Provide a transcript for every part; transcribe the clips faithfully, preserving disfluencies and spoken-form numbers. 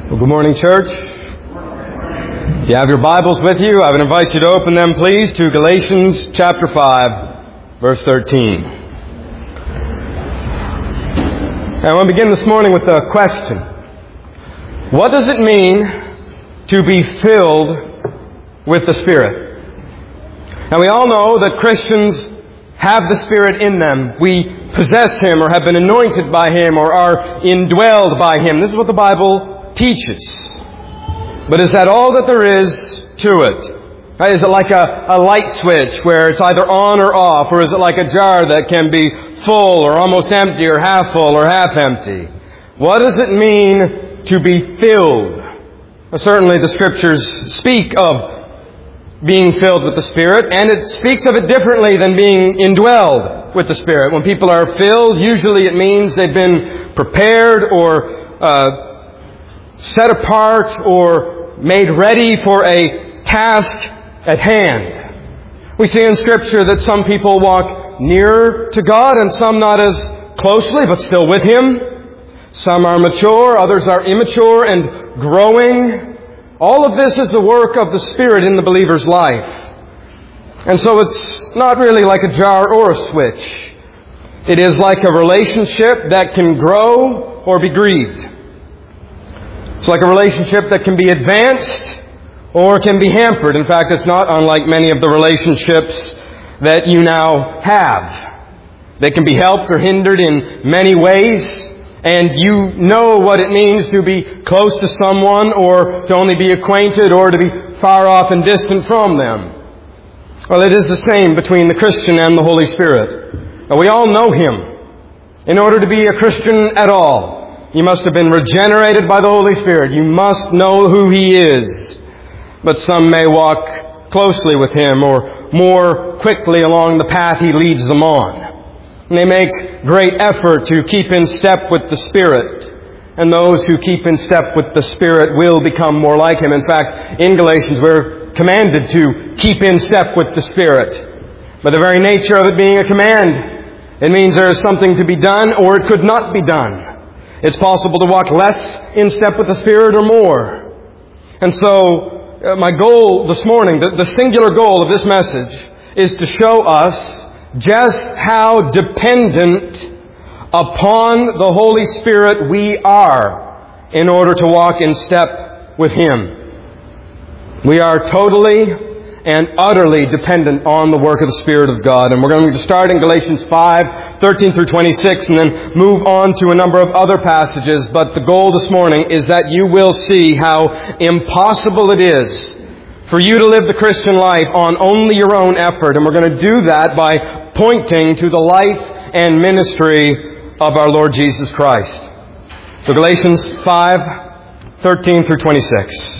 Well, good morning, church. If you have your Bibles with you, I would invite you to open them, please, to Galatians chapter five, verse thirteen. And I want to begin this morning with a question. What does it mean to be filled with the Spirit? Now, we all know that Christians have the Spirit in them. We possess Him or have been anointed by Him or are indwelled by Him. This is what the Bible teaches. But is that all that there is to it? Is it like a, a light switch where it's either on or off? Or is it like a jar that can be full or almost empty or half full or half empty? What does it mean to be filled? Well, certainly the Scriptures speak of being filled with the Spirit, and it speaks of it differently than being indwelled with the Spirit. When people are filled, usually it means they've been prepared or uh, set apart or made ready for a task at hand. We see in Scripture that some people walk nearer to God and some not as closely, but still with Him. Some are mature, others are immature and growing. All of this is the work of the Spirit in the believer's life. And so it's not really like a jar or a switch. It is like a relationship that can grow or be grieved. It's like a relationship that can be advanced or can be hampered. In fact, it's not unlike many of the relationships that you now have. They can be helped or hindered in many ways. And you know what it means to be close to someone or to only be acquainted or to be far off and distant from them. Well, it is the same between the Christian and the Holy Spirit. Now, we all know Him. In order to be a Christian at all, you must have been regenerated by the Holy Spirit. You must know who He is. But some may walk closely with Him or more quickly along the path He leads them on. And they make great effort to keep in step with the Spirit. And those who keep in step with the Spirit will become more like Him. In fact, in Galatians we're commanded to keep in step with the Spirit. By the very nature of it being a command, it means there is something to be done or it could not be done. It's possible to walk less in step with the Spirit or more. And so, uh, my goal this morning, the, the singular goal of this message, is to show us just how dependent upon the Holy Spirit we are in order to walk in step with Him. We are totally and utterly dependent on the work of the Spirit of God. And we're going to start in Galatians five, thirteen through twenty-six, and then move on to a number of other passages. But the goal this morning is that you will see how impossible it is for you to live the Christian life on only your own effort. And we're going to do that by pointing to the life and ministry of our Lord Jesus Christ. So Galatians five, thirteen through twenty-six.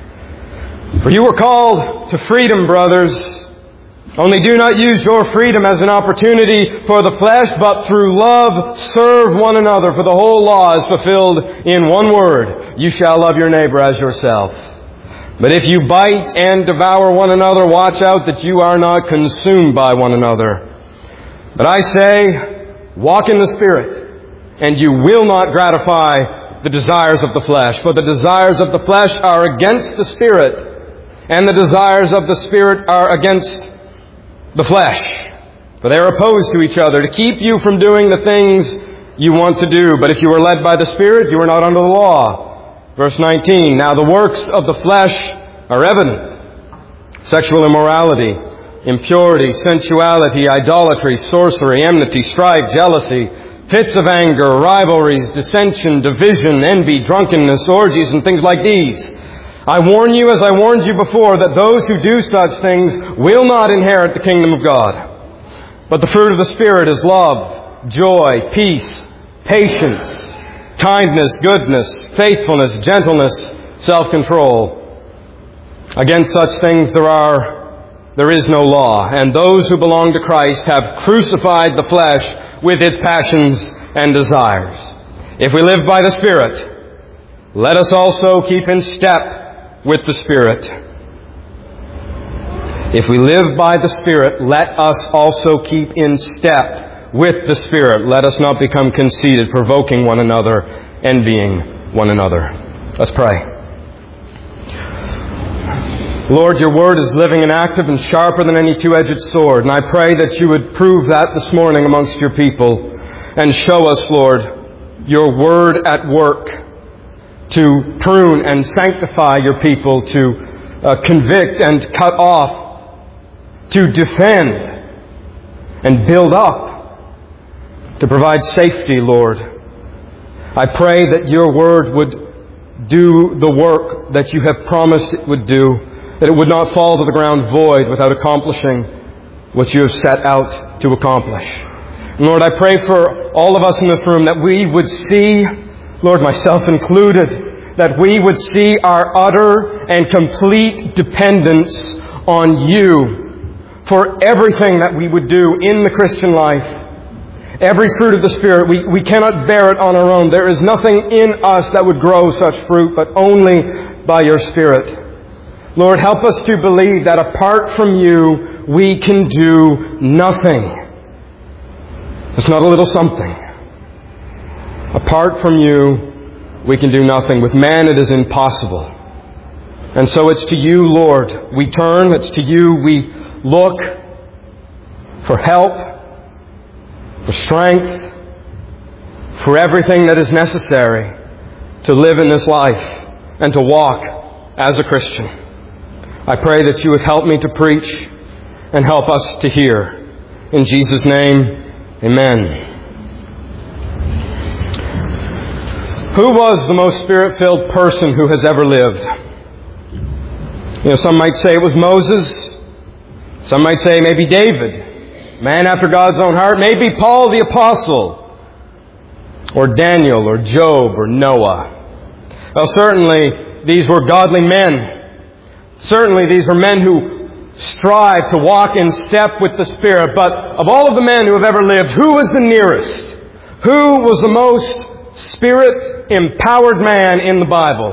For you were called to freedom, brothers. Only do not use your freedom as an opportunity for the flesh, but through love serve one another. For the whole law is fulfilled in one word: you shall love your neighbor as yourself. But if you bite and devour one another, watch out that you are not consumed by one another. But I say, walk in the Spirit, and you will not gratify the desires of the flesh. For the desires of the flesh are against the Spirit, and the desires of the Spirit are against the flesh. For they are opposed to each other, to keep you from doing the things you want to do. But if you are led by the Spirit, you are not under the law. Verse nineteen, now the works of the flesh are evident: sexual immorality, impurity, sensuality, idolatry, sorcery, enmity, strife, jealousy, fits of anger, rivalries, dissension, division, envy, drunkenness, orgies, and things like these. I warn you, as I warned you before, that those who do such things will not inherit the kingdom of God. But the fruit of the Spirit is love, joy, peace, patience, kindness, goodness, faithfulness, gentleness, self-control. Against such things there are, there is no law. And those who belong to Christ have crucified the flesh with its passions and desires. If we live by the Spirit, let us also keep in step with the Spirit. If we live by the Spirit, let us also keep in step with the Spirit. Let us not become conceited, provoking one another, envying one another. Let's pray. Lord, your word is living and active and sharper than any two-edged sword. And I pray that you would prove that this morning amongst your people and show us, Lord, your word at work to prune and sanctify your people, to uh, convict and cut off, to defend and build up, to provide safety, Lord. I pray that your word would do the work that you have promised it would do, that it would not fall to the ground void without accomplishing what you have set out to accomplish. And Lord, I pray for all of us in this room that we would see, Lord, myself included, that we would see our utter and complete dependence on you for everything that we would do in the Christian life. Every fruit of the Spirit, we, we cannot bear it on our own. There is nothing in us that would grow such fruit, but only by your Spirit. Lord, help us to believe that apart from you, we can do nothing. It's not a little something. Apart from you, we can do nothing. With man, it is impossible. And so it's to you, Lord, we turn. It's to you we look for help, for strength, for everything that is necessary to live in this life and to walk as a Christian. I pray that you would help me to preach and help us to hear. In Jesus' name, amen. Who was the most Spirit-filled person who has ever lived? You know, some might say it was Moses. Some might say maybe David, man after God's own heart. Maybe Paul the Apostle, or Daniel, or Job, or Noah. Well, certainly these were godly men. Certainly these were men who strive to walk in step with the Spirit. But of all of the men who have ever lived, who was the nearest? Who was the most Spirit-empowered man in the Bible?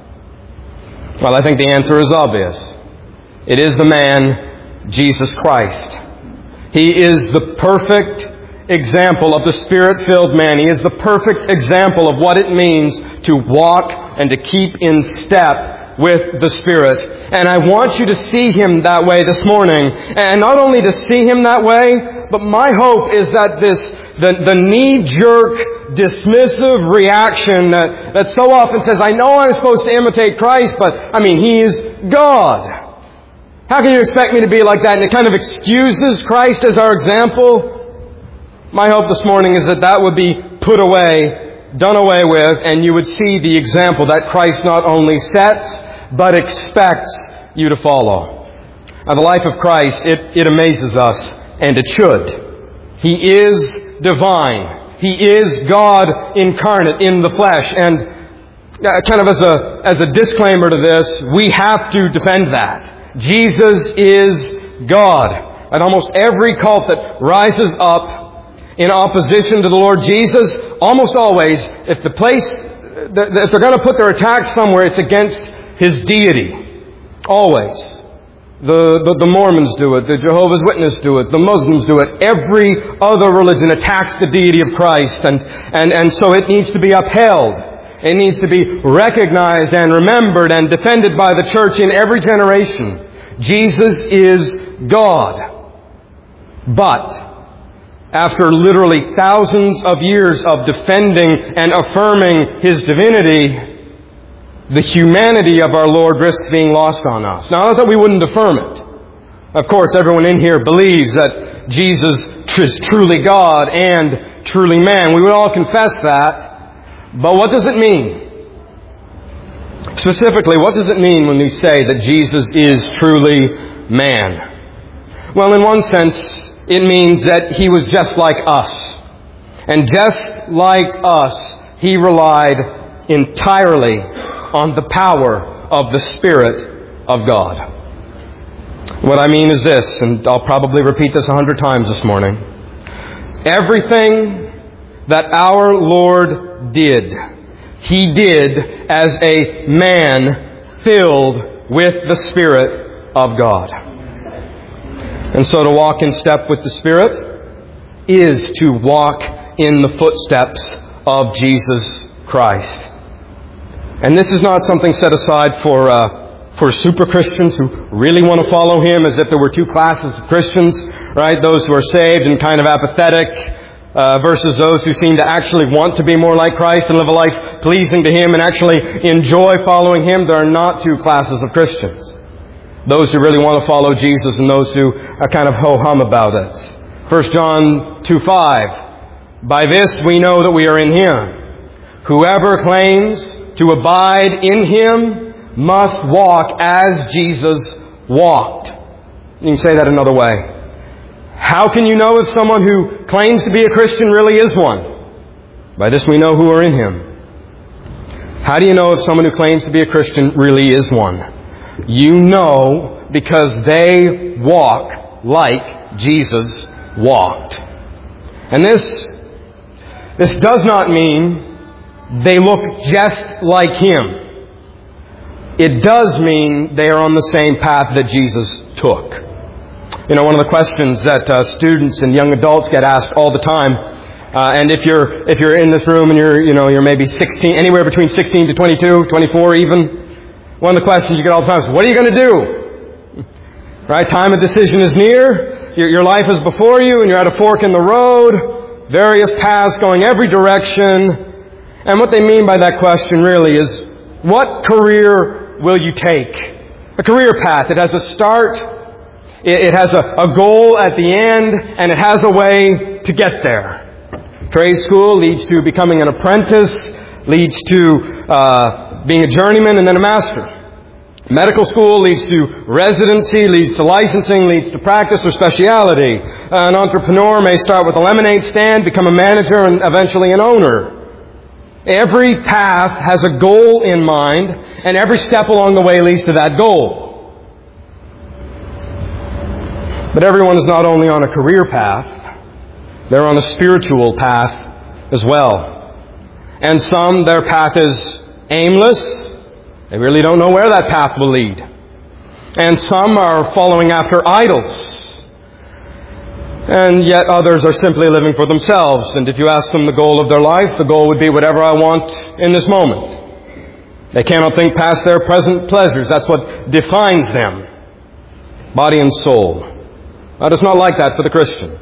Well, I think the answer is obvious. It is the man, Jesus Christ. He is the perfect example of the Spirit-filled man. He is the perfect example of what it means to walk and to keep in step with the Spirit. And I want you to see Him that way this morning. And not only to see Him that way, but my hope is that this, the, the knee-jerk, dismissive reaction that, that so often says, I know I'm supposed to imitate Christ, but, I mean, He is God. How can you expect me to be like that? And it kind of excuses Christ as our example. My hope this morning is that that would be put away, done away with, and you would see the example that Christ not only sets, but expects you to follow. Now, the life of Christ, it, it amazes us, and it should. He is divine. He is God incarnate in the flesh. And kind of as a, as a disclaimer to this, we have to defend that. Jesus is God. And almost every cult that rises up in opposition to the Lord Jesus, almost always, if the place, if they're going to put their attack somewhere, it's against His deity. Always. The, the, the Mormons do it. The Jehovah's Witnesses do it. The Muslims do it. Every other religion attacks the deity of Christ. And, and, and so it needs to be upheld. It needs to be recognized and remembered and defended by the church in every generation. Jesus is God. But after literally thousands of years of defending and affirming His divinity, the humanity of our Lord risks being lost on us. Now, not that we wouldn't affirm it. Of course, everyone in here believes that Jesus is truly God and truly man. We would all confess that. But what does it mean? Specifically, what does it mean when we say that Jesus is truly man? Well, in one sense, it means that He was just like us. And just like us, He relied entirely on the power of the Spirit of God. What I mean is this, and I'll probably repeat this a hundred times this morning. Everything that our Lord did, He did as a man filled with the Spirit of God. And so to walk in step with the Spirit is to walk in the footsteps of Jesus Christ. And this is not something set aside for uh, for super Christians who really want to follow Him, as if there were two classes of Christians, right? Those who are saved and kind of apathetic, uh, versus those who seem to actually want to be more like Christ and live a life pleasing to Him and actually enjoy following Him. There are not two classes of Christians. Those who really want to follow Jesus and those who are kind of ho-hum about it. First John two five. By this we know that we are in Him. Whoever claims to abide in Him must walk as Jesus walked. You can say that another way. How can you know if someone who claims to be a Christian really is one? By this we know who are in Him. How do you know if someone who claims to be a Christian really is one? You know because they walk like Jesus walked. And this, this does not mean they look just like Him. It does mean they are on the same path that Jesus took. You know, one of the questions that uh, students and young adults get asked all the time, uh, and if you're if you're in this room and you're you know you're maybe sixteen, anywhere between sixteen to twenty-two, twenty-four even, one of the questions you get all the time is, "What are you going to do?" Right? Time of decision is near. Your, your life is before you, and you're at a fork in the road. Various paths going every direction. And what they mean by that question really is, what career will you take? A career path. It has a start. It, it has a, a goal at the end, and it has a way to get there. Trade school leads to becoming an apprentice, leads to uh, being a journeyman, and then a master. Medical school leads to residency, leads to licensing, leads to practice or speciality. Uh, an entrepreneur may start with a lemonade stand, become a manager, and eventually an owner. Every path has a goal in mind, and every step along the way leads to that goal. But everyone is not only on a career path, they're on a spiritual path as well. And some, their path is aimless. They really don't know where that path will lead. And some are following after idols. And yet others are simply living for themselves. And if you ask them the goal of their life, the goal would be whatever I want in this moment. They cannot think past their present pleasures. That's what defines them. Body and soul. Now, it's not like that for the Christian.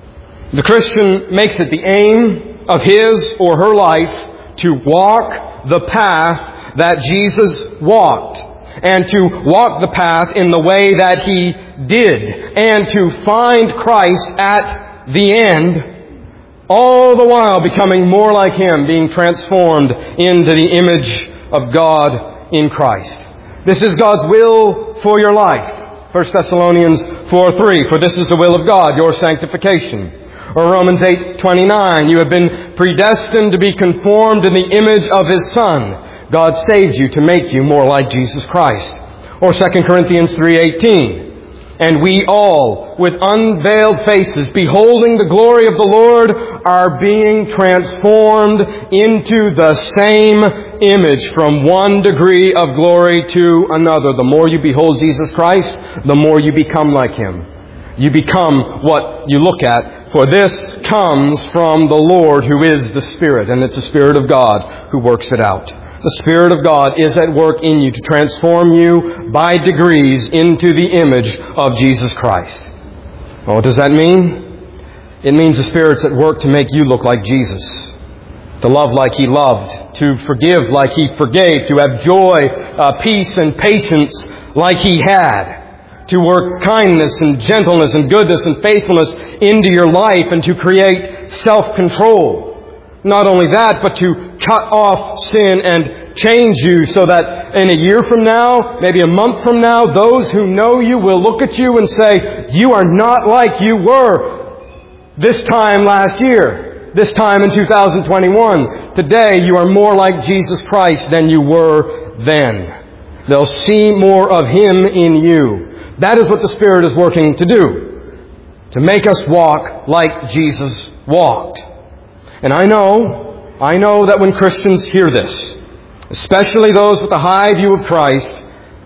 The Christian makes it the aim of his or her life to walk the path that Jesus walked, and to walk the path in the way that He did, and to find Christ at the end, all the while becoming more like Him, being transformed into the image of God in Christ. This is God's will for your life. First Thessalonians four three, for this is the will of God, your sanctification. Or Romans eight twenty-nine, you have been predestined to be conformed in the image of His Son. God saved you to make you more like Jesus Christ. Or Second Corinthians three eighteen. And we all, with unveiled faces, beholding the glory of the Lord, are being transformed into the same image from one degree of glory to another. The more you behold Jesus Christ, the more you become like Him. You become what you look at. For this comes from the Lord who is the Spirit. And it's the Spirit of God who works it out. The Spirit of God is at work in you to transform you by degrees into the image of Jesus Christ. Well, what does that mean? It means the Spirit's at work to make you look like Jesus. To love like He loved. To forgive like He forgave. To have joy, uh, peace, and patience like He had. To work kindness and gentleness and goodness and faithfulness into your life, and to create self-control. Not only that, but to cut off sin and change you so that in a year from now, maybe a month from now, those who know you will look at you and say, you are not like you were this time last year, this time in two thousand twenty-one. Today, you are more like Jesus Christ than you were then. They'll see more of Him in you. That is what the Spirit is working to do. To make us walk like Jesus walked. And I know, I know that when Christians hear this, especially those with a high view of Christ,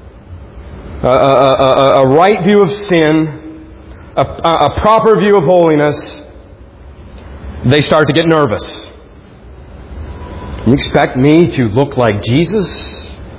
a, a, a, a right view of sin, a, a proper view of holiness, they start to get nervous. You expect me to look like Jesus?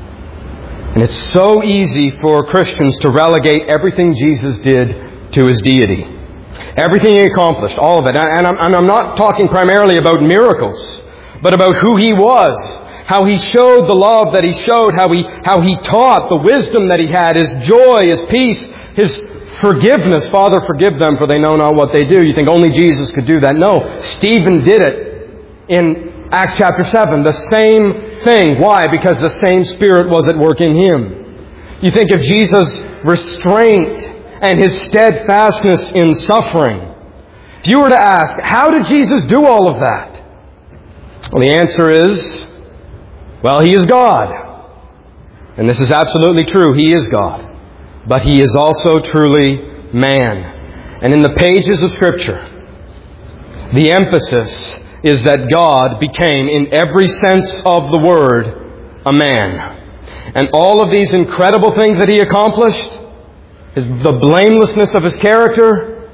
And it's so easy for Christians to relegate everything Jesus did to His deity. Everything He accomplished, all of it. And I'm, and I'm not talking primarily about miracles, but about who He was, how He showed the love that He showed, how He, how He taught, the wisdom that He had, His joy, His peace, His forgiveness. Father, forgive them, for they know not what they do. You think only Jesus could do that? No, Stephen did it in Acts chapter seven, the same thing. Why? Because the same Spirit was at work in Him. You think of Jesus' restraint and His steadfastness in suffering. If you were to ask, how did Jesus do all of that? Well, the answer is, well, He is God. And this is absolutely true. He is God. But He is also truly man. And in the pages of Scripture, the emphasis is that God became, in every sense of the word, a man. And all of these incredible things that He accomplished, his, the blamelessness of His character,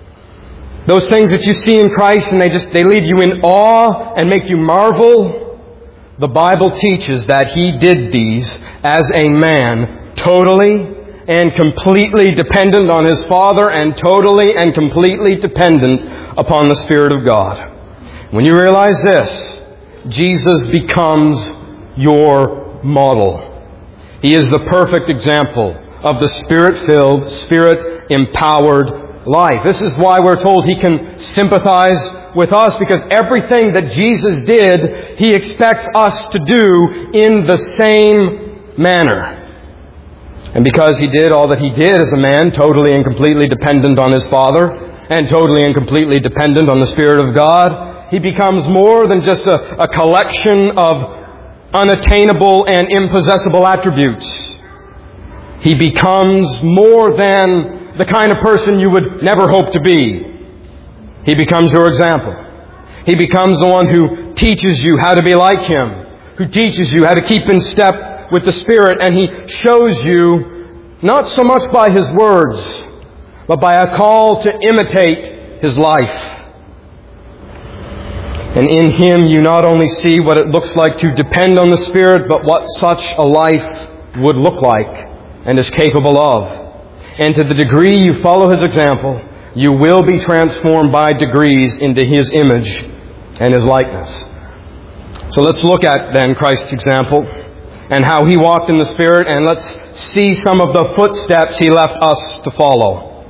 those things that you see in Christ and they just they leave you in awe and make you marvel, the Bible teaches that He did these as a man, totally and completely dependent on His Father and totally and completely dependent upon the Spirit of God. When you realize this, Jesus becomes your model. He is the perfect example of the Spirit-filled, Spirit-empowered life. This is why we're told He can sympathize with us, because everything that Jesus did, He expects us to do in the same manner. And because He did all that He did as a man, totally and completely dependent on His Father, and totally and completely dependent on the Spirit of God, He becomes more than just a, a collection of unattainable and impossessible attributes. He becomes more than the kind of person you would never hope to be. He becomes your example. He becomes the one who teaches you how to be like Him, who teaches you how to keep in step with the Spirit, and He shows you not so much by His words, but by a call to imitate His life. And in Him you not only see what it looks like to depend on the Spirit, but what such a life would look like and is capable of. And to the degree you follow His example, you will be transformed by degrees into His image and His likeness. So let's look at then Christ's example and how He walked in the Spirit, and let's see some of the footsteps He left us to follow.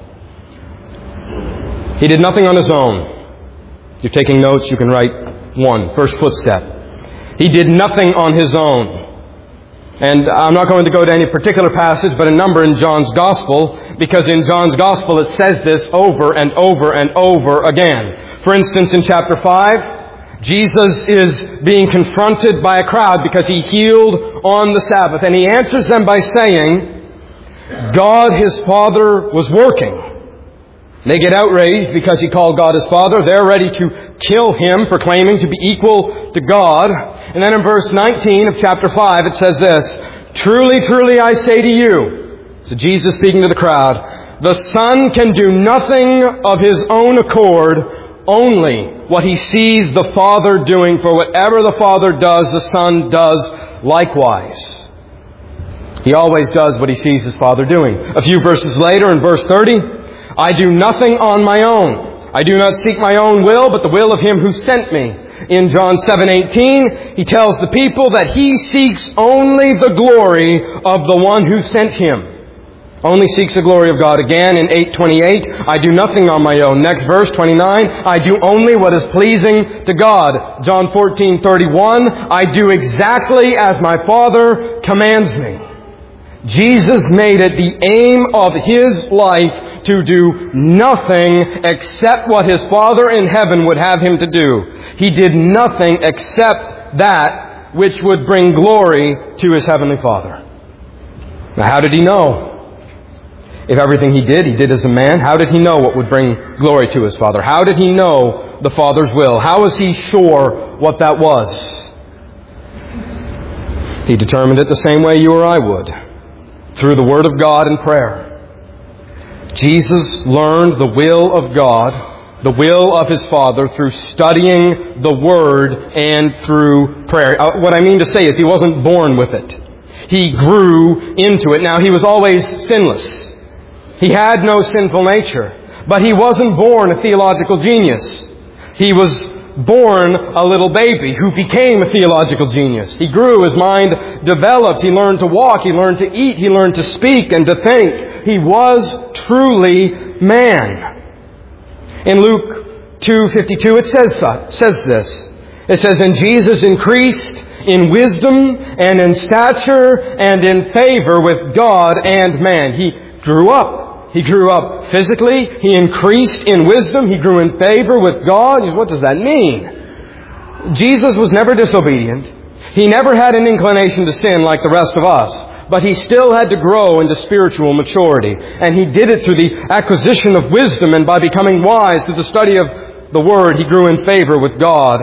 He did nothing on His own. If you're taking notes, you can write one. First footstep. He did nothing on His own. And I'm not going to go to any particular passage, but a number in John's Gospel, because in John's Gospel it says this over and over and over again. For instance, in chapter five, Jesus is being confronted by a crowd because He healed on the Sabbath. And He answers them by saying, God His Father was working. They get outraged because He called God His Father. They're ready to kill Him for claiming to be equal to God. And then in verse nineteen of chapter five it says this, Truly, truly I say to you, so Jesus speaking to the crowd, the Son can do nothing of His own accord, only what He sees the Father doing. For whatever the Father does, the Son does likewise. He always does what He sees His Father doing. A few verses later, in verse thirty, I do nothing on my own. I do not seek my own will, but the will of Him who sent me. In John seven eighteen, He tells the people that He seeks only the glory of the one who sent Him. Only seeks the glory of God. Again, in eight twenty-eight, I do nothing on my own. Next verse, twenty-nine, I do only what is pleasing to God. John fourteen thirty-one, I do exactly as my Father commands me. Jesus made it the aim of His life to do nothing except what His Father in heaven would have Him to do. He did nothing except that which would bring glory to His Heavenly Father. Now, how did He know? If everything He did, He did as a man, how did He know what would bring glory to His Father? How did He know the Father's will? How was He sure what that was? He determined it the same way you or I would. Through the Word of God and prayer. Jesus learned the will of God the will of His Father through studying the Word and through prayer. Uh, what I mean to say is He wasn't born with it. He grew into it. Now, He was always sinless. He had no sinful nature. But He wasn't born a theological genius. He was born a little baby who became a theological genius. He grew, His mind developed, He learned to walk, He learned to eat, He learned to speak and to think. He was truly man. In Luke two fifty-two it says, says this. It says, "And Jesus increased in wisdom and in stature and in favor with God and man." He grew up. He grew up physically. He increased in wisdom. He grew in favor with God. What does that mean? Jesus was never disobedient. He never had an inclination to sin like the rest of us. But He still had to grow into spiritual maturity. And He did it through the acquisition of wisdom and by becoming wise through the study of the Word. He grew in favor with God.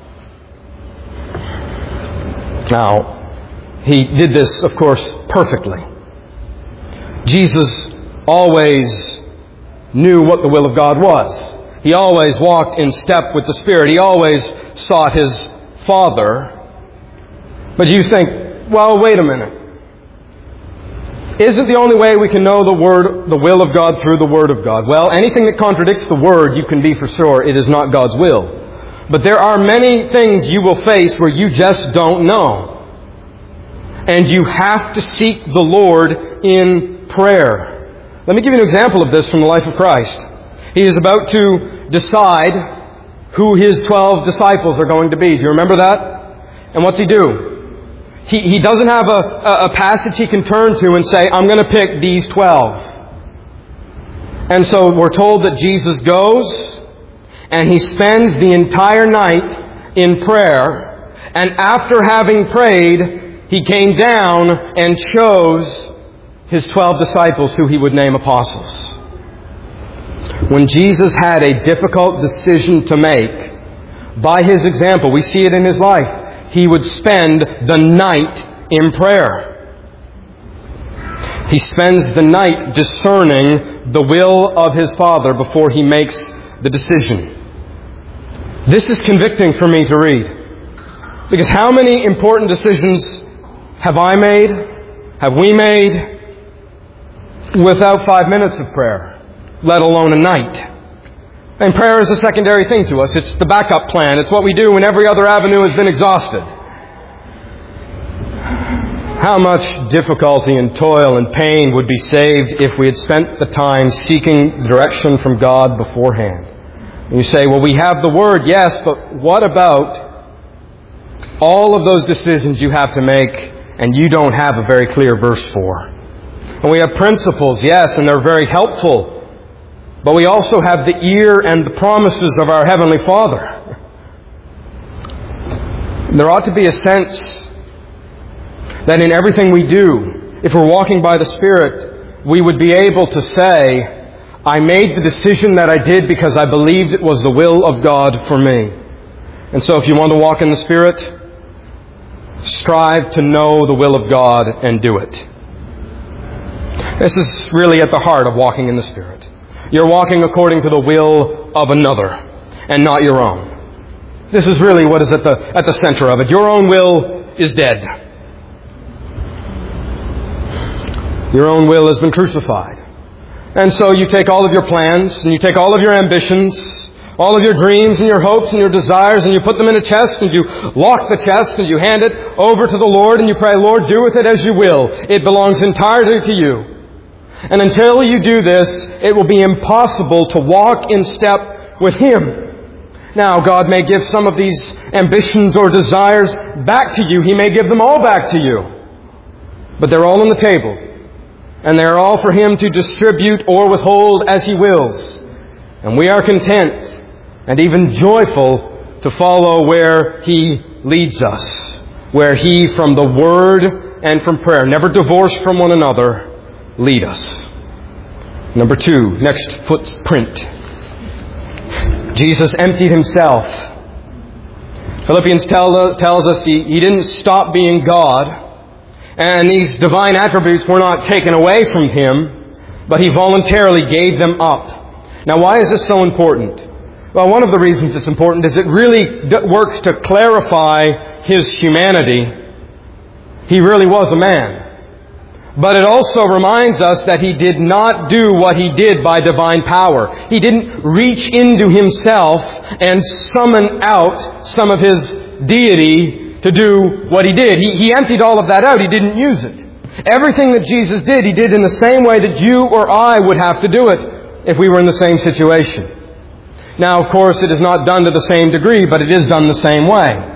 Now, He did this, of course, perfectly. Jesus always knew what the will of God was. He always walked in step with the Spirit. He always sought His Father. But you think, well, wait a minute. Isn't the only way we can know the Word, the will of God through the Word of God? Well, anything that contradicts the Word, you can be for sure it is not God's will. But there are many things you will face where you just don't know. And you have to seek the Lord in prayer. Let me give you an example of this from the life of Christ. He is about to decide who His twelve disciples are going to be. Do you remember that? And what's He do? He, he doesn't have a, a passage He can turn to and say, I'm going to pick these twelve. And so we're told that Jesus goes and He spends the entire night in prayer. And after having prayed, He came down and chose His twelve disciples who He would name apostles. When Jesus had a difficult decision to make, by His example, we see it in His life, He would spend the night in prayer. He spends the night discerning the will of His Father before He makes the decision. This is convicting for me to read. Because how many important decisions have I made, have we made, without five minutes of prayer, let alone a night? And prayer is a secondary thing to us. It's the backup plan. It's what we do when every other avenue has been exhausted. How much difficulty and toil and pain would be saved if we had spent the time seeking direction from God beforehand? And you say, well, we have the Word, yes, but what about all of those decisions you have to make and you don't have a very clear verse for? And we have principles, yes, and they're very helpful. But we also have the ear and the promises of our Heavenly Father. There ought to be a sense that in everything we do, if we're walking by the Spirit, we would be able to say, I made the decision that I did because I believed it was the will of God for me. And so if you want to walk in the Spirit, strive to know the will of God and do it. This is really at the heart of walking in the Spirit. You're walking according to the will of another and not your own. This is really what is at the at the center of it. Your own will is dead. Your own will has been crucified. And so you take all of your plans and you take all of your ambitions, all of your dreams and your hopes and your desires, and you put them in a chest and you lock the chest and you hand it over to the Lord and you pray, Lord, do with it as you will. It belongs entirely to you. And until you do this, it will be impossible to walk in step with Him. Now, God may give some of these ambitions or desires back to you. He may give them all back to you. But they're all on the table. And they're all for Him to distribute or withhold as He wills. And we are content and even joyful to follow where He leads us. Where He, from the Word and from prayer, never divorced from one another, lead us. Number two, next footprint. Jesus emptied Himself. Philippians tell, tells us he, he didn't stop being God. And these divine attributes were not taken away from Him, but He voluntarily gave them up. Now, why is this so important? Well, one of the reasons it's important is it really d- works to clarify His humanity. He really was a man. But it also reminds us that He did not do what He did by divine power. He didn't reach into Himself and summon out some of His deity to do what He did. He, he emptied all of that out. He didn't use it. Everything that Jesus did, He did in the same way that you or I would have to do it if we were in the same situation. Now, of course, it is not done to the same degree, but it is done the same way.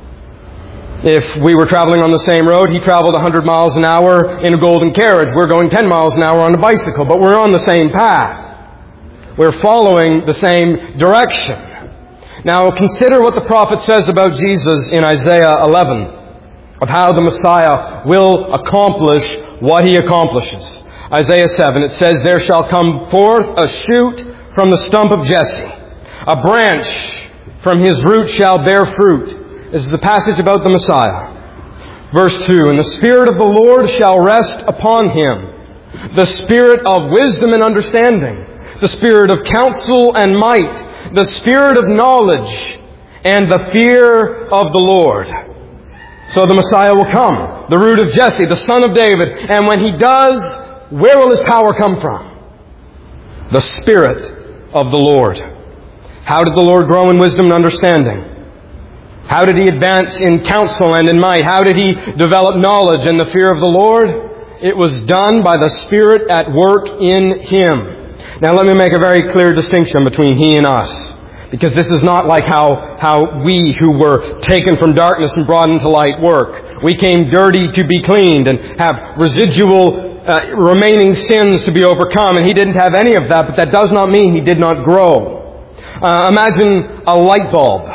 If we were traveling on the same road, He traveled one hundred miles an hour in a golden carriage. We're going ten miles an hour on a bicycle, but we're on the same path. We're following the same direction. Now, consider what the prophet says about Jesus in Isaiah eleven, of how the Messiah will accomplish what He accomplishes. Isaiah seven, it says, "There shall come forth a shoot from the stump of Jesse. A branch from his root shall bear fruit." This is the passage about the Messiah. Verse two, "And the Spirit of the Lord shall rest upon Him, the Spirit of wisdom and understanding, the Spirit of counsel and might, the Spirit of knowledge and the fear of the Lord." So the Messiah will come, the root of Jesse, the son of David. And when He does, where will His power come from? The Spirit of the Lord. How did the Lord grow in wisdom and understanding? How did He advance in counsel and in might? How did He develop knowledge and the fear of the Lord? It was done by the Spirit at work in Him. Now let me make a very clear distinction between He and us. Because this is not like how, how we who were taken from darkness and brought into light work. We came dirty to be cleaned and have residual uh, remaining sins to be overcome. And He didn't have any of that, but that does not mean He did not grow. Uh, imagine a light bulb.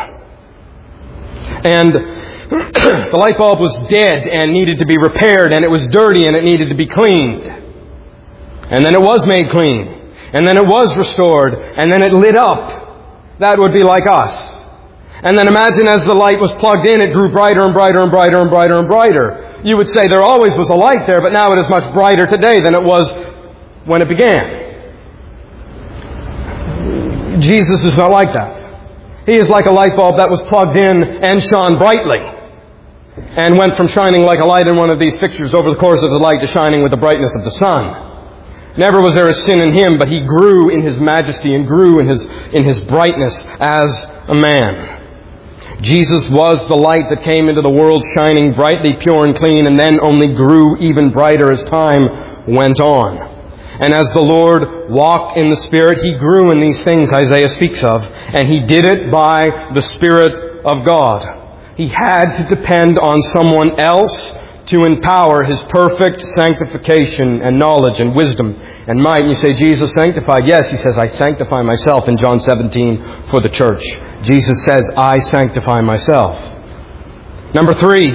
And the light bulb was dead and needed to be repaired, and it was dirty and it needed to be cleaned. And then it was made clean. And then it was restored. And then it lit up. That would be like us. And then imagine as the light was plugged in, it grew brighter and brighter and brighter and brighter and brighter. You would say there always was a light there, but now it is much brighter today than it was when it began. Jesus is not like that. He is like a light bulb that was plugged in and shone brightly, and went from shining like a light in one of these fixtures over the course of the light to shining with the brightness of the sun. Never was there a sin in Him, but He grew in His majesty and grew in His, in His brightness as a man. Jesus was the light that came into the world shining brightly, pure and clean, and then only grew even brighter as time went on. And as the Lord walked in the Spirit, He grew in these things Isaiah speaks of. And He did it by the Spirit of God. He had to depend on someone else to empower His perfect sanctification and knowledge and wisdom and might. And you say, Jesus sanctified. Yes, He says, I sanctify myself in John seventeen for the church. Jesus says, I sanctify myself. Number three,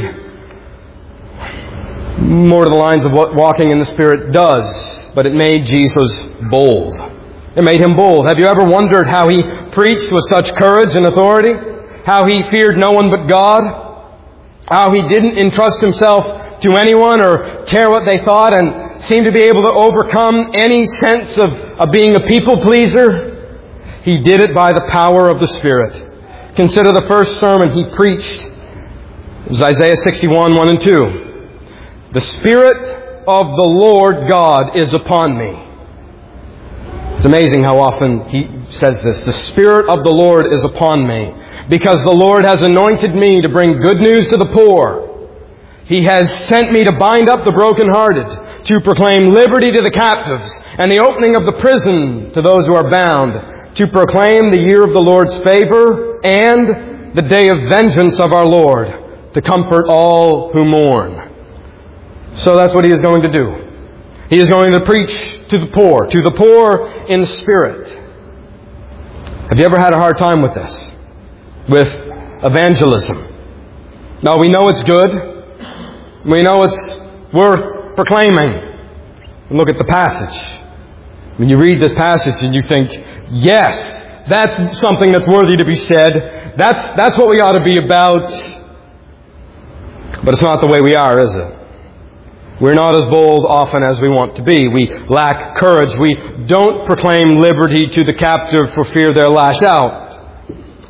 more to the lines of what walking in the Spirit does. But it made Jesus bold. It made Him bold. Have you ever wondered how He preached with such courage and authority? How He feared no one but God? How He didn't entrust Himself to anyone or care what they thought, and seemed to be able to overcome any sense of, of being a people pleaser? He did it by the power of the Spirit. Consider the first sermon He preached. It was Isaiah sixty-one, one and two. The Spirit of the Lord God is upon me. It's amazing how often He says this. The Spirit of the Lord is upon me, because the Lord has anointed me to bring good news to the poor. He has sent me to bind up the brokenhearted, to proclaim liberty to the captives, and the opening of the prison to those who are bound, to proclaim the year of the Lord's favor and the day of vengeance of our Lord, to comfort all who mourn. So that's what He is going to do. He is going to preach to the poor, to the poor in spirit. Have you ever had a hard time with this? With evangelism? Now, we know it's good. We know it's worth proclaiming. Look at the passage. When you read this passage and you think, yes, that's something that's worthy to be said. That's, that's what we ought to be about. But it's not the way we are, is it? We're not as bold often as we want to be. We lack courage. We don't proclaim liberty to the captive for fear they'll lash out.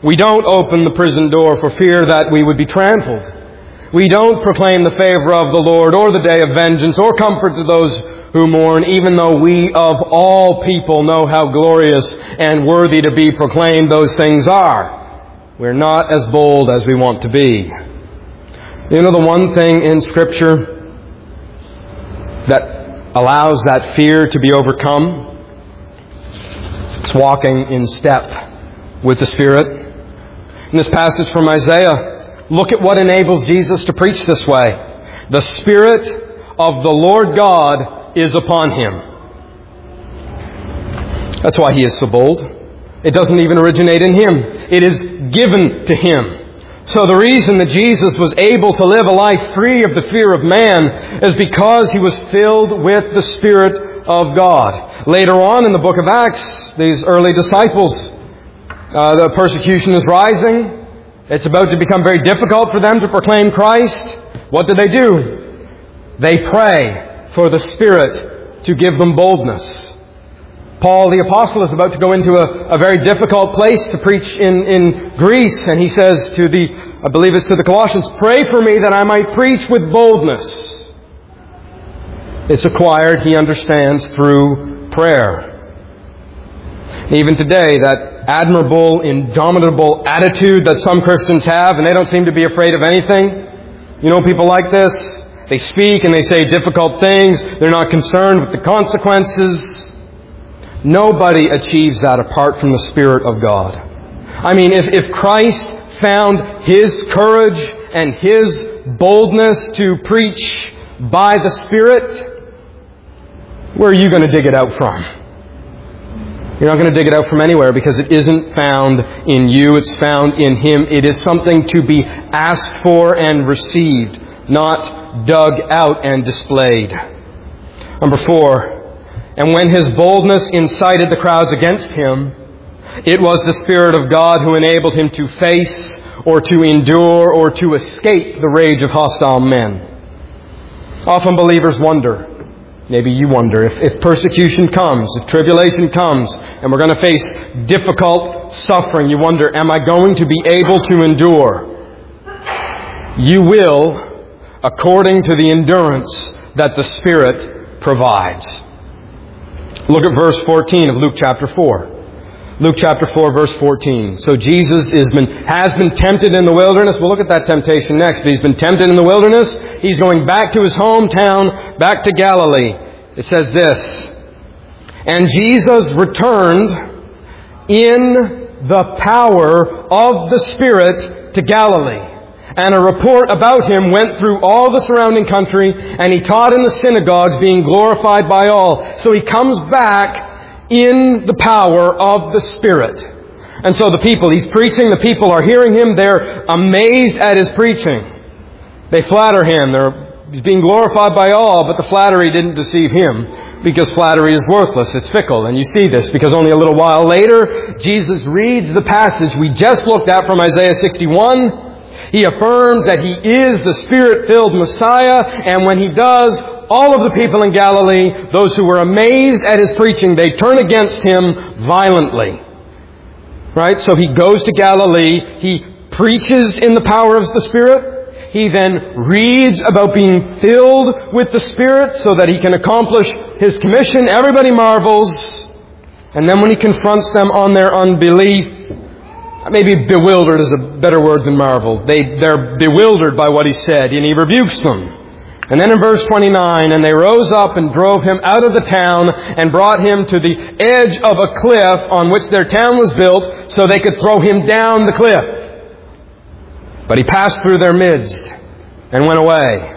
We don't open the prison door for fear that we would be trampled. We don't proclaim the favor of the Lord or the day of vengeance or comfort to those who mourn, even though we of all people know how glorious and worthy to be proclaimed those things are. We're not as bold as we want to be. You know the one thing in Scripture that allows that fear to be overcome? It's walking in step with the Spirit. In this passage from Isaiah, look at what enables Jesus to preach this way. The Spirit of the Lord God is upon Him. That's why He is so bold. It doesn't even originate in Him. It is given to Him. So the reason that Jesus was able to live a life free of the fear of man is because He was filled with the Spirit of God. Later on in the book of Acts, these early disciples, uh, the persecution is rising. It's about to become very difficult for them to proclaim Christ. What do they do? They pray for the Spirit to give them boldness. Paul the Apostle is about to go into a, a very difficult place to preach in, in Greece, and he says to the, I believe it's to the Colossians, pray for me that I might preach with boldness. It's acquired, he understands, through prayer. Even today, that admirable, indomitable attitude that some Christians have, and they don't seem to be afraid of anything. You know people like this? They speak and they say difficult things. They're not concerned with the consequences. Nobody achieves that apart from the Spirit of God. I mean, if, if Christ found His courage and His boldness to preach by the Spirit, where are you going to dig it out from? You're not going to dig it out from anywhere because it isn't found in you. It's found in Him. It is something to be asked for and received, not dug out and displayed. Number four, and when His boldness incited the crowds against Him, it was the Spirit of God who enabled Him to face or to endure or to escape the rage of hostile men. Often believers wonder, maybe you wonder, if, if persecution comes, if tribulation comes, and we're going to face difficult suffering, you wonder, am I going to be able to endure? You will, according to the endurance that the Spirit provides. Look at verse fourteen of Luke chapter four. Luke chapter four, verse fourteen. So Jesus is been, has been tempted in the wilderness. We'll look at that temptation next. But He's been tempted in the wilderness. He's going back to His hometown, back to Galilee. It says this, and Jesus returned in the power of the Spirit to Galilee. And a report about Him went through all the surrounding country, and He taught in the synagogues, being glorified by all. So He comes back in the power of the Spirit. And so the people, He's preaching, the people are hearing Him, they're amazed at His preaching. They flatter Him, they're, He's being glorified by all, but the flattery didn't deceive Him, because flattery is worthless, it's fickle. And you see this, because only a little while later, Jesus reads the passage we just looked at from Isaiah sixty-one. He affirms that He is the Spirit-filled Messiah, and when He does, all of the people in Galilee, those who were amazed at His preaching, they turn against Him violently. Right? So He goes to Galilee, He preaches in the power of the Spirit, He then reads about being filled with the Spirit so that He can accomplish His commission. Everybody marvels, and then when He confronts them on their unbelief, maybe bewildered is a better word than marvel. They, they're bewildered by what He said, and He rebukes them. And then in verse twenty-nine, and they rose up and drove Him out of the town and brought Him to the edge of a cliff on which their town was built so they could throw Him down the cliff. But He passed through their midst and went away.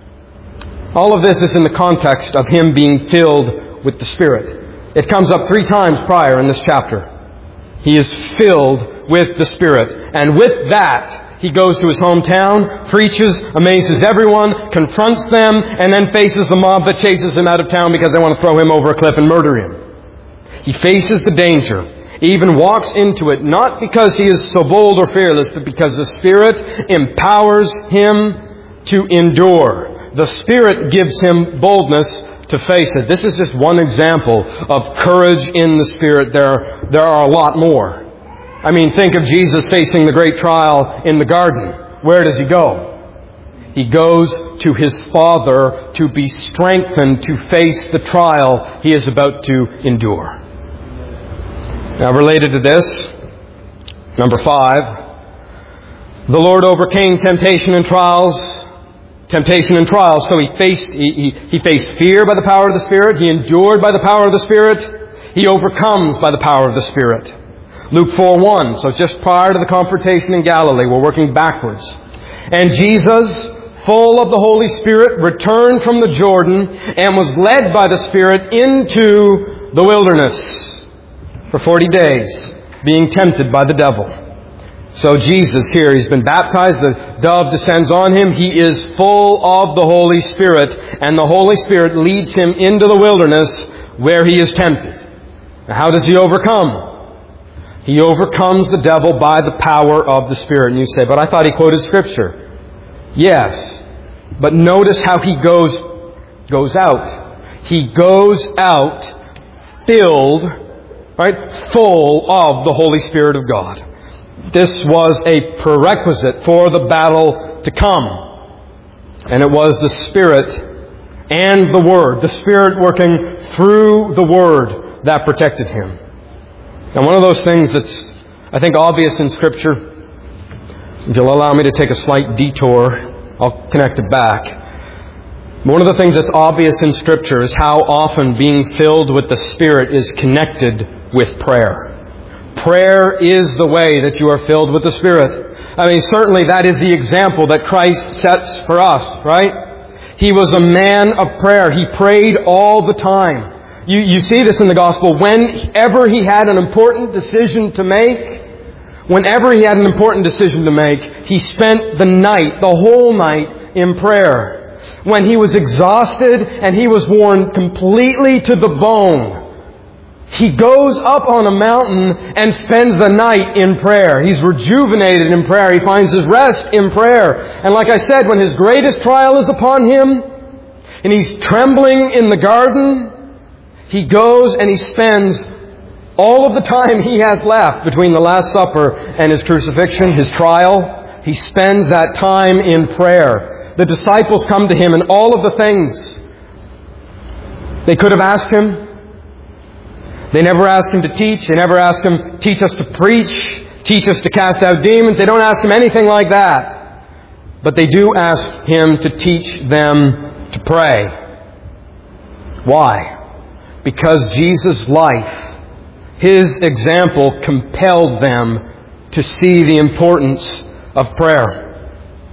All of this is in the context of Him being filled with the Spirit. It comes up three times prior in this chapter. He is filled with the Spirit. And with that, He goes to His hometown, preaches, amazes everyone, confronts them, and then faces the mob that chases Him out of town because they want to throw Him over a cliff and murder Him. He faces the danger. He even walks into it, not because He is so bold or fearless, but because the Spirit empowers Him to endure. The Spirit gives Him boldness to face it. This is just one example of courage in the Spirit. There, there are a lot more. I mean, think of Jesus facing the great trial in the garden. Where does he go? He goes to his Father to be strengthened to face the trial he is about to endure. Now, related to this, number five, the Lord overcame temptation and trials. Temptation and trials. So he faced, he, he, he faced fear by the power of the Spirit. He endured by the power of the Spirit. He overcomes by the power of the Spirit. Luke four one. So just prior to the confrontation in Galilee, we're working backwards. And Jesus, full of the Holy Spirit, returned from the Jordan and was led by the Spirit into the wilderness for forty days, being tempted by the devil. So Jesus here, he's been baptized, the dove descends on him, he is full of the Holy Spirit, and the Holy Spirit leads him into the wilderness where he is tempted. Now, how does he overcome? He overcomes the devil by the power of the Spirit. And you say, but I thought he quoted Scripture. Yes, but notice how he goes, goes out. He goes out filled, right, full of the Holy Spirit of God. This was a prerequisite for the battle to come. And it was the Spirit and the Word, the Spirit working through the Word that protected him. And one of those things that's, I think, obvious in Scripture, if you'll allow me to take a slight detour, I'll connect it back. One of the things that's obvious in Scripture is how often being filled with the Spirit is connected with prayer. Prayer is the way that you are filled with the Spirit. I mean, certainly that is the example that Christ sets for us, right? He was a man of prayer. He prayed all the time. You, you see this in the Gospel. Whenever he had an important decision to make, whenever he had an important decision to make, he spent the night, the whole night, in prayer. When he was exhausted and he was worn completely to the bone, he goes up on a mountain and spends the night in prayer. He's rejuvenated in prayer. He finds his rest in prayer. And like I said, when his greatest trial is upon him, and he's trembling in the garden, he goes and he spends all of the time he has left between the Last Supper and his crucifixion, his trial. He spends that time in prayer. The disciples come to him and all of the things they could have asked him, they never ask him to teach. They never ask him, teach us to preach, teach us to cast out demons. They don't ask him anything like that. But they do ask him to teach them to pray. Why? Because Jesus' life, his example, compelled them to see the importance of prayer.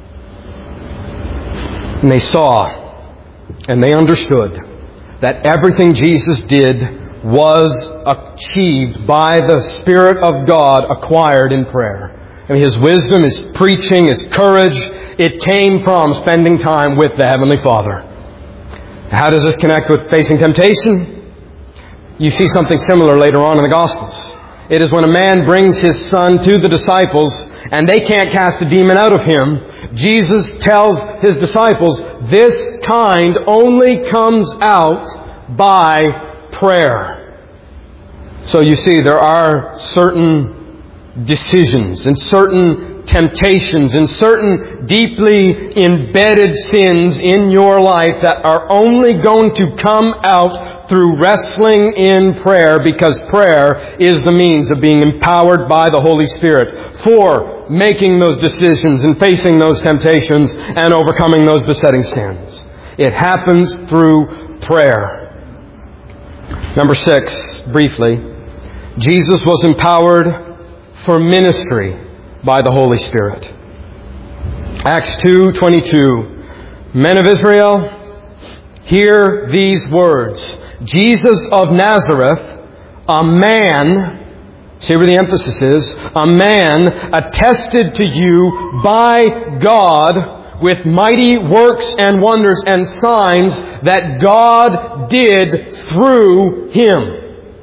And they saw and they understood that everything Jesus did was achieved by the Spirit of God acquired in prayer. I mean, his wisdom, his preaching, his courage, it came from spending time with the Heavenly Father. How does this connect with facing temptation? You see something similar later on in the Gospels. It is when a man brings his son to the disciples and they can't cast a demon out of him, Jesus tells his disciples, this kind only comes out by prayer. So you see, there are certain decisions and certain temptations and certain deeply embedded sins in your life that are only going to come out through wrestling in prayer, because prayer is the means of being empowered by the Holy Spirit for making those decisions and facing those temptations and overcoming those besetting sins. It happens through prayer. Number six, briefly, Jesus was empowered for ministry by the Holy Spirit. Acts two twenty-two. Men of Israel, hear these words. Jesus of Nazareth, a man, see where the emphasis is, a man attested to you by God with mighty works and wonders and signs that God did through him.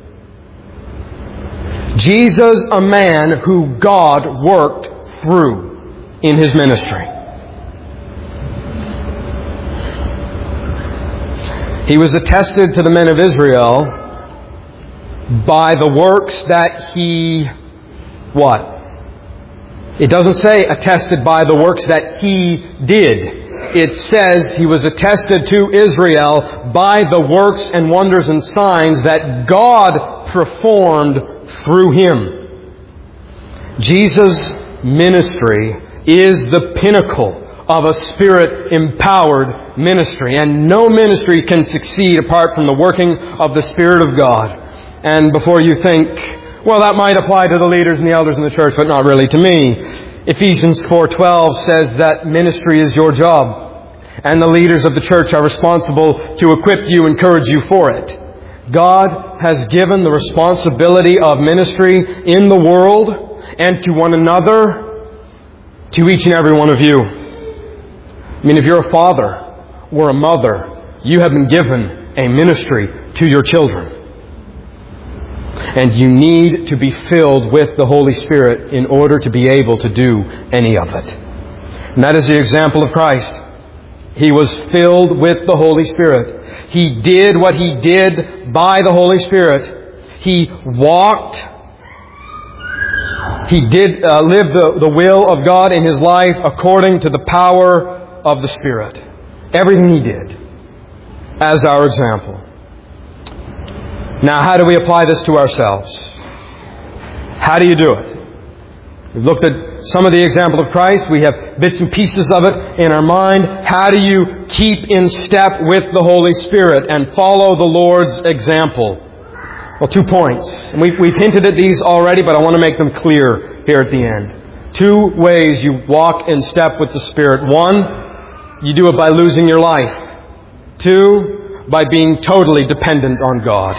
Jesus, a man who God worked through in his ministry. He was attested to the men of Israel by the works that he what? It doesn't say attested by the works that He did. It says He was attested to Israel by the works and wonders and signs that God performed through Him. Jesus' ministry is the pinnacle of a Spirit-empowered ministry. And no ministry can succeed apart from the working of the Spirit of God. And before you think, well, that might apply to the leaders and the elders in the church, but not really to me. Ephesians four twelve says that ministry is your job. And the leaders of the church are responsible to equip you, encourage you for it. God has given the responsibility of ministry in the world and to one another, to each and every one of you. I mean, if you're a father or a mother, you have been given a ministry to your children. And you need to be filled with the Holy Spirit in order to be able to do any of it. And that is the example of Christ. He was filled with the Holy Spirit. He did what He did by the Holy Spirit. He walked. He did uh, live the, the will of God in His life according to the power of the Spirit. Everything He did as our example. Now, how do we apply this to ourselves? How do you do it? We've looked at some of the example of Christ. We have bits and pieces of it in our mind. How do you keep in step with the Holy Spirit and follow the Lord's example? Well, two points. And we've, we've hinted at these already, but I want to make them clear here at the end. Two ways you walk in step with the Spirit. One, you do it by losing your life. Two, by being totally dependent on God.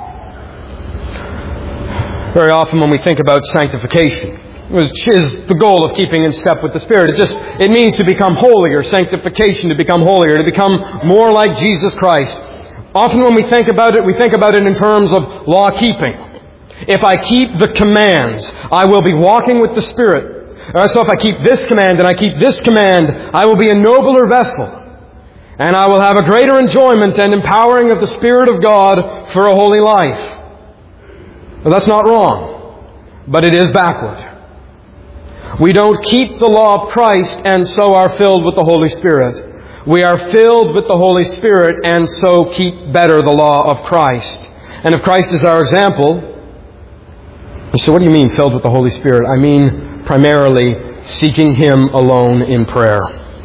Very often when we think about sanctification, which is the goal of keeping in step with the Spirit, it just it means to become holier, sanctification, to become holier, to become more like Jesus Christ. Often when we think about it, we think about it in terms of law keeping. If I keep the commands, I will be walking with the Spirit. So if I keep this command and I keep this command, I will be a nobler vessel. And I will have a greater enjoyment and empowering of the Spirit of God for a holy life. Well, that's not wrong, but it is backward. We don't keep the law of Christ and so are filled with the Holy Spirit. We are filled with the Holy Spirit and so keep better the law of Christ. And if Christ is our example, so what do you mean filled with the Holy Spirit? I mean primarily seeking Him alone in prayer.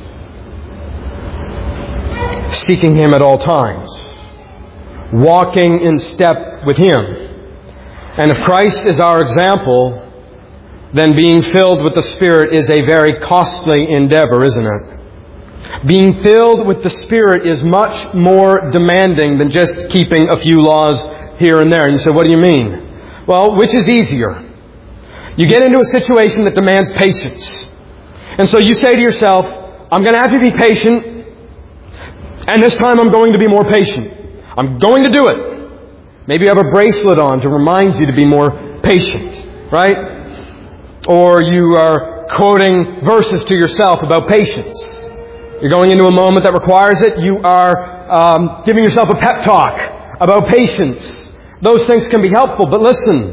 Seeking Him at all times. Walking in step with Him. And if Christ is our example, then being filled with the Spirit is a very costly endeavor, isn't it? Being filled with the Spirit is much more demanding than just keeping a few laws here and there. And you say, what do you mean? Well, which is easier? You get into a situation that demands patience. And so you say to yourself, I'm going to have to be patient, and this time I'm going to be more patient. I'm going to do it. Maybe you have a bracelet on to remind you to be more patient, right? Or you are quoting verses to yourself about patience. You're going into a moment that requires it. You are um, giving yourself a pep talk about patience. Those things can be helpful, but listen.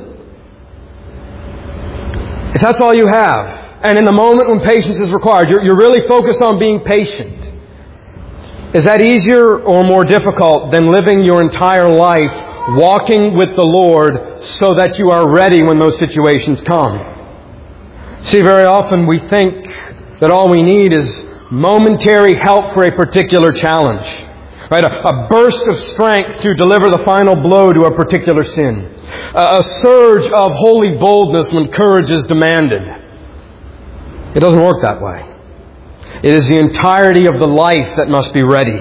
If that's all you have, and in the moment when patience is required, you're, you're really focused on being patient, is that easier or more difficult than living your entire life walking with the Lord so that you are ready when those situations come? See, very often we think that all we need is momentary help for a particular challenge. Right? A, a burst of strength to deliver the final blow to a particular sin. A, a surge of holy boldness when courage is demanded. It doesn't work that way. It is the entirety of the life that must be ready.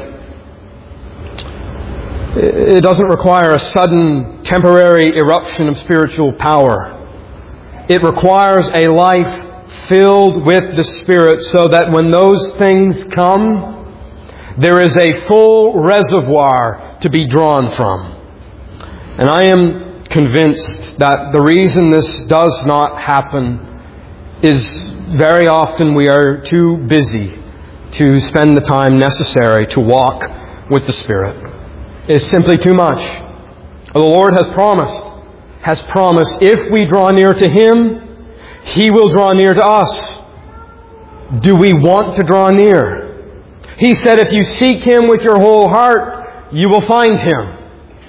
It doesn't require a sudden, temporary eruption of spiritual power. It requires a life filled with the Spirit so that when those things come, there is a full reservoir to be drawn from. And I am convinced that the reason this does not happen is very often we are too busy to spend the time necessary to walk with the Spirit. It is simply too much. The Lord has promised, has promised if we draw near to Him, He will draw near to us. Do we want to draw near? He said, if you seek Him with your whole heart, you will find Him.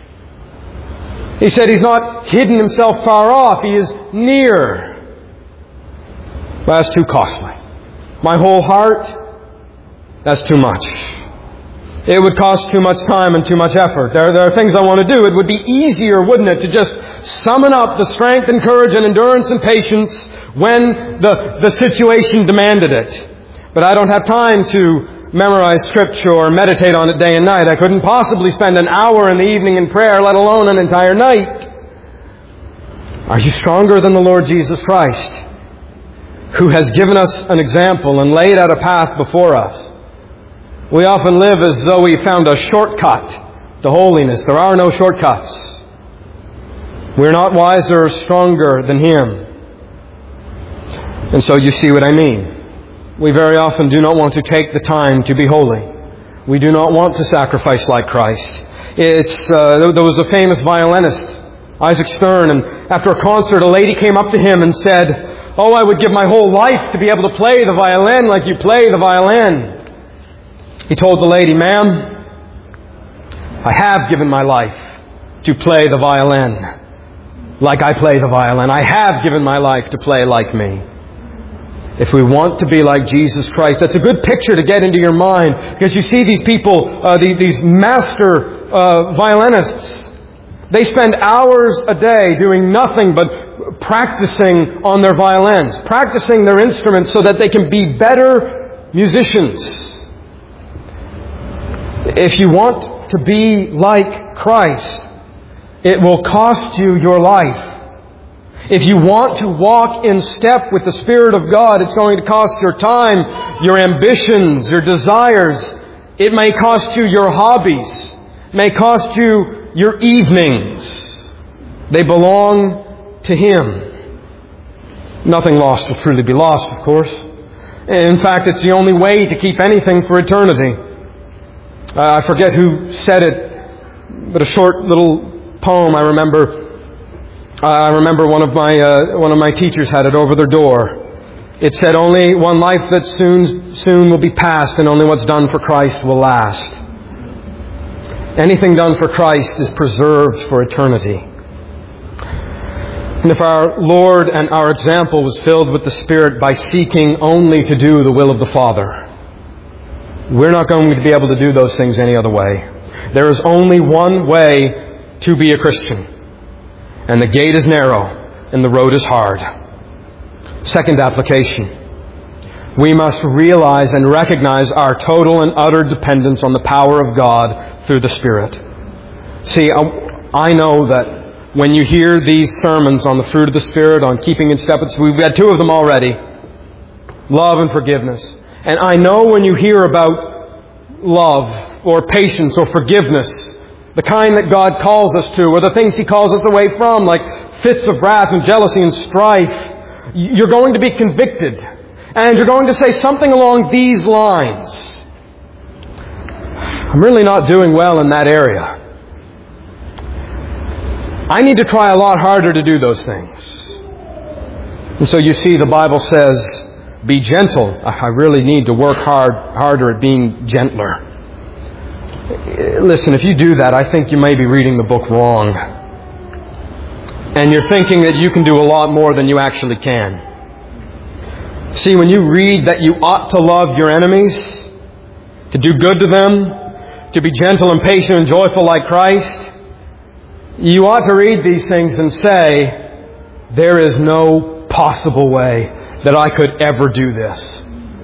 He said He's not hidden Himself far off. He is near. But that's too costly. My whole heart, that's too much. It would cost too much time and too much effort. There, there are things I want to do. It would be easier, wouldn't it, to just summon up the strength and courage and endurance and patience when the, the situation demanded it. But I don't have time to memorize Scripture or meditate on it day and night. I couldn't possibly spend an hour in the evening in prayer, let alone an entire night. Are you stronger than the Lord Jesus Christ, who has given us an example and laid out a path before us? We often live as though we found a shortcut to holiness. There are no shortcuts. We're not wiser or stronger than Him. And so you see what I mean. We very often do not want to take the time to be holy. We do not want to sacrifice like Christ. It's uh, there was a famous violinist, Isaac Stern, and after a concert, a lady came up to him and said, "Oh, I would give my whole life to be able to play the violin like you play the violin." He told the lady, "Ma'am, I have given my life to play the violin like I play the violin. I have given my life to play like me." If we want to be like Jesus Christ, that's a good picture to get into your mind, because you see these people, uh, these, these master uh, violinists, they spend hours a day doing nothing but practicing on their violins, practicing their instruments so that they can be better musicians. If you want to be like Christ, it will cost you your life. If you want to walk in step with the Spirit of God, it's going to cost your time, your ambitions, your desires. It may cost you your hobbies. It may cost you your evenings. They belong to Him. Nothing lost will truly be lost, of course. In fact, it's the only way to keep anything for eternity. Uh, I forget who said it, but a short little poem I remember. Uh, I remember one of my uh, one of my teachers had it over their door. It said, "Only one life that soon soon will be past, and only what's done for Christ will last." Anything done for Christ is preserved for eternity. And if our Lord and our example was filled with the Spirit by seeking only to do the will of the Father, we're not going to be able to do those things any other way. There is only one way to be a Christian. And the gate is narrow, and the road is hard. Second application. We must realize and recognize our total and utter dependence on the power of God through the Spirit. See, I know that when you hear these sermons on the fruit of the Spirit, on keeping in step with, we've had two of them already. Love and forgiveness. And I know when you hear about love or patience or forgiveness, the kind that God calls us to, or the things He calls us away from, like fits of wrath and jealousy and strife, you're going to be convicted. And you're going to say something along these lines. I'm really not doing well in that area. I need to try a lot harder to do those things. And so you see, the Bible says, be gentle. I really need to work hard, harder at being gentler. Listen, if you do that, I think you may be reading the book wrong. And you're thinking that you can do a lot more than you actually can. See, when you read that you ought to love your enemies, to do good to them, to be gentle and patient and joyful like Christ, you ought to read these things and say, there is no possible way that I could ever do this.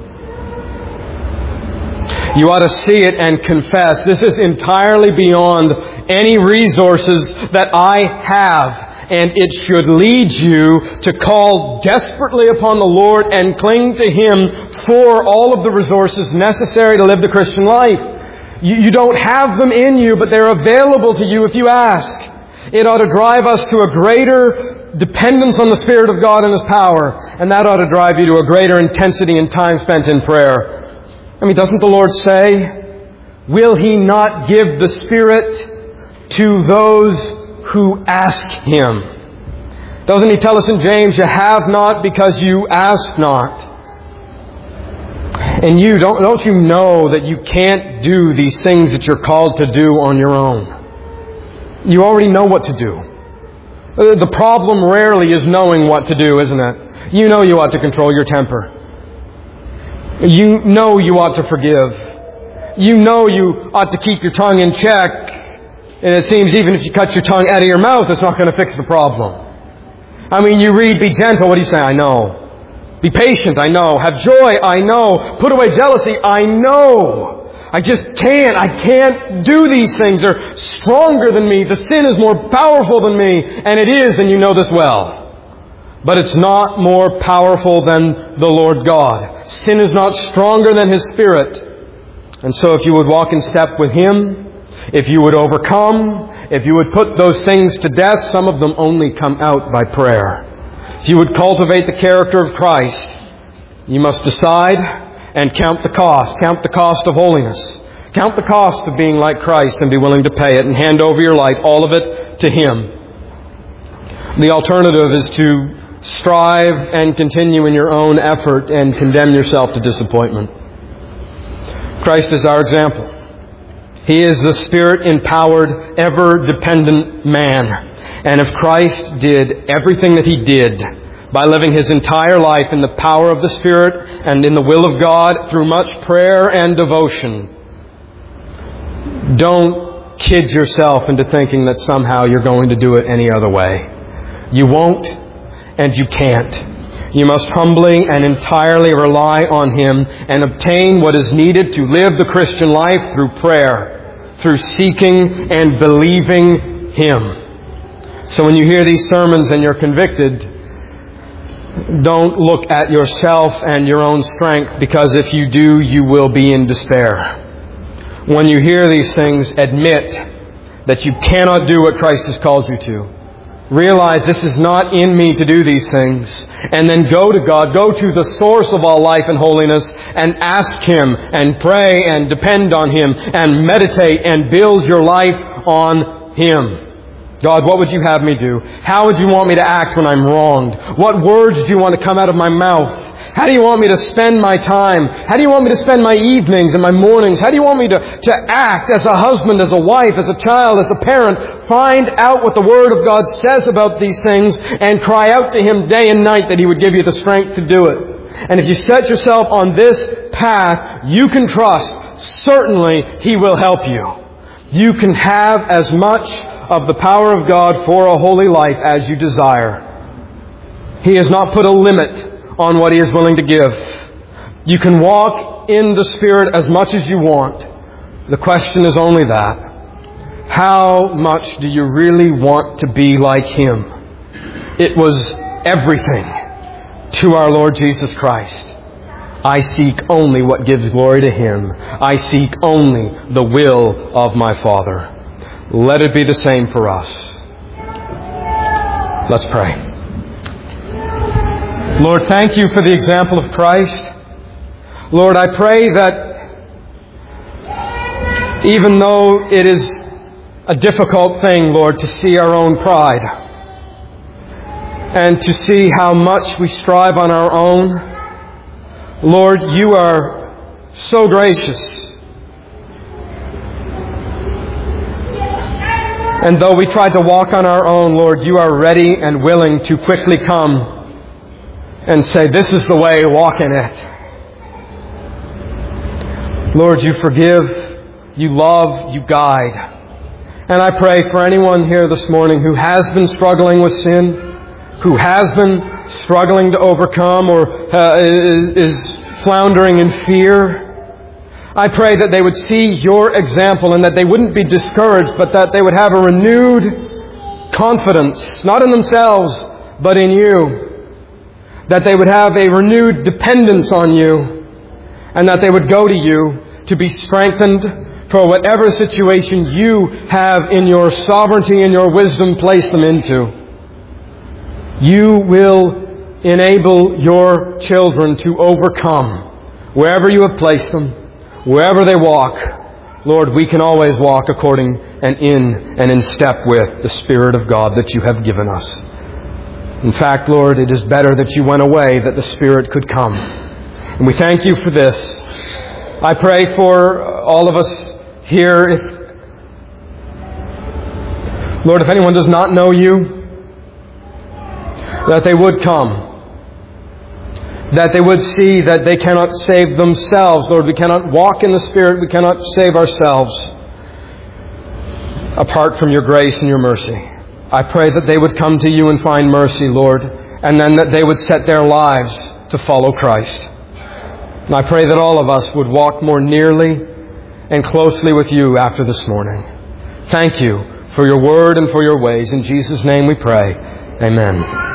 You ought to see it and confess, this is entirely beyond any resources that I have. And it should lead you to call desperately upon the Lord and cling to Him for all of the resources necessary to live the Christian life. You, you don't have them in you, but they're available to you if you ask. It ought to drive us to a greater dependence on the Spirit of God and His power. And that ought to drive you to a greater intensity in time spent in prayer. I mean, doesn't the Lord say, will He not give the Spirit to those who ask Him? Doesn't He tell us in James, you have not because you ask not? And you, don't, don't you know that you can't do these things that you're called to do on your own? You already know what to do. The problem rarely is knowing what to do, isn't it? You know you ought to control your temper. You know you ought to forgive. You know you ought to keep your tongue in check. And it seems even if you cut your tongue out of your mouth, it's not going to fix the problem. I mean, you read, be gentle. What do you say? I know. Be patient. I know. Have joy. I know. Put away jealousy. I know. I just can't. I can't do these things. They're stronger than me. The sin is more powerful than me. And it is, and you know this well. But it's not more powerful than the Lord God. Sin is not stronger than His Spirit. And so if you would walk in step with Him, if you would overcome, if you would put those things to death, some of them only come out by prayer. If you would cultivate the character of Christ, you must decide and count the cost. Count the cost of holiness. Count the cost of being like Christ and be willing to pay it and hand over your life, all of it, to Him. The alternative is to strive and continue in your own effort and condemn yourself to disappointment. Christ is our example. He is the Spirit-empowered, ever-dependent man. And if Christ did everything that He did by living His entire life in the power of the Spirit and in the will of God through much prayer and devotion, don't kid yourself into thinking that somehow you're going to do it any other way. You won't, and you can't. You must humbly and entirely rely on Him and obtain what is needed to live the Christian life through prayer, through seeking and believing Him. So when you hear these sermons and you're convicted, don't look at yourself and your own strength, because if you do, you will be in despair. When you hear these things, admit that you cannot do what Christ has called you to. Realize this is not in me to do these things. And then go to God. Go to the source of all life and holiness and ask Him and pray and depend on Him and meditate and build your life on Him. God, what would You have me do? How would You want me to act when I'm wronged? What words do You want to come out of my mouth? How do You want me to spend my time? How do You want me to spend my evenings and my mornings? How do You want me to, to act as a husband, as a wife, as a child, as a parent? Find out what the Word of God says about these things and cry out to Him day and night that He would give you the strength to do it. And if you set yourself on this path, you can trust, certainly He will help you. You can have as much of the power of God for a holy life as you desire. He has not put a limit on what He is willing to give. You can walk in the Spirit as much as you want. The question is only that. How much do you really want to be like Him? It was everything to our Lord Jesus Christ. I seek only what gives glory to Him. I seek only the will of my Father. Let it be the same for us. Let's pray. Lord, thank You for the example of Christ. Lord, I pray that even though it is a difficult thing, Lord, to see our own pride and to see how much we strive on our own, Lord, You are so gracious. And though we try to walk on our own, Lord, You are ready and willing to quickly come and say, this is the way, walk in it. Lord, You forgive, You love, You guide. And I pray for anyone here this morning who has been struggling with sin, who has been struggling to overcome or uh, is, is floundering in fear. I pray that they would see Your example and that they wouldn't be discouraged, but that they would have a renewed confidence, not in themselves, but in You. That they would have a renewed dependence on You, and that they would go to You to be strengthened for whatever situation You have in Your sovereignty and Your wisdom placed them into. You will enable Your children to overcome wherever You have placed them, wherever they walk. Lord, we can always walk according and in and in step with the Spirit of God that You have given us. In fact, Lord, it is better that you went away that the Spirit could come. And we thank you for this. I pray for all of us here, if, Lord, if anyone does not know you, that they would come. That they would see that they cannot save themselves. Lord, we cannot walk in the Spirit. We cannot save ourselves apart from your grace and your mercy. I pray that they would come to you and find mercy, Lord, and then that they would set their lives to follow Christ. And I pray that all of us would walk more nearly and closely with you after this morning. Thank you for your word and for your ways. In Jesus' name we pray. Amen.